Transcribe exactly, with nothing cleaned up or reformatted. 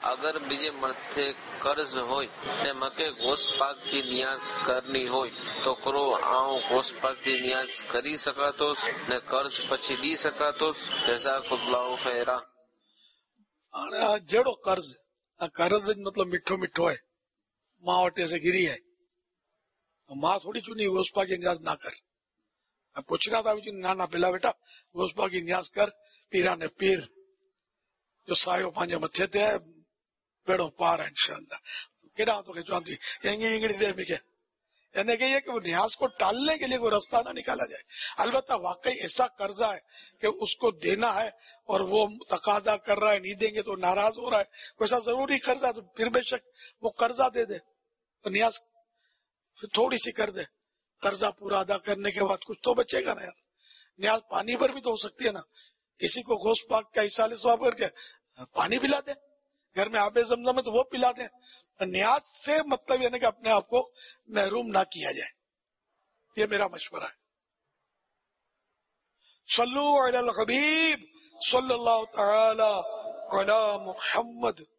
اگر بیجے مرتھے قرض ہوئی نے مکے گوشت پاک کی نیاز کرنی ہوئی تو کرو آؤں گوشت پاک کی نیاز کری سکاتو نے قرض پچھی دی سکاتو. جزاک اللہ خیرہ. جڑو قرض قرض مطلب میٹھو میٹھو ہے، ماں وٹے سے گری ہے، ماں تھوڑی چنی گوشت پاک کی نیاز نہ کر. پوچھنا تھا نانا پہلا بیٹا گوشت پاک کی نیاز کر، پیرا نے پیر جو سایو پانچے متھے تے ہے بیڑو پار ہے انشاءاللہ. کہنا تو کہ چاہتی انگڑی دیر میں کہ یعنی کہ یہ کہ وہ نیاز کو ٹالنے کے لیے کوئی رستہ نہ نکالا جائے. البتہ واقعی ایسا قرضہ ہے کہ اس کو دینا ہے اور وہ تقاضا کر رہا ہے نہیں دیں گے تو ناراض ہو رہا ہے، کوئی ایسا ضروری قرضہ تو پھر بے شک وہ قرضہ دے دے، تو نیاز پھر تھوڑی سی کر دے. قرضہ پورا ادا کرنے کے بعد کچھ تو بچے گا نا یار. نیاز پانی پر بھی تو ہو سکتی ہے نا، کسی کو گوشت پاک کا حصہ سواب کر کے پانی پلا دیں، گھر میں آب زمزم ہے تو وہ پلا دیں. نیاز سے مطلب یعنی کہ اپنے آپ کو محروم نہ کیا جائے، یہ میرا مشورہ ہے. صلو علی الحبیب صلی اللہ تعالی علی محمد.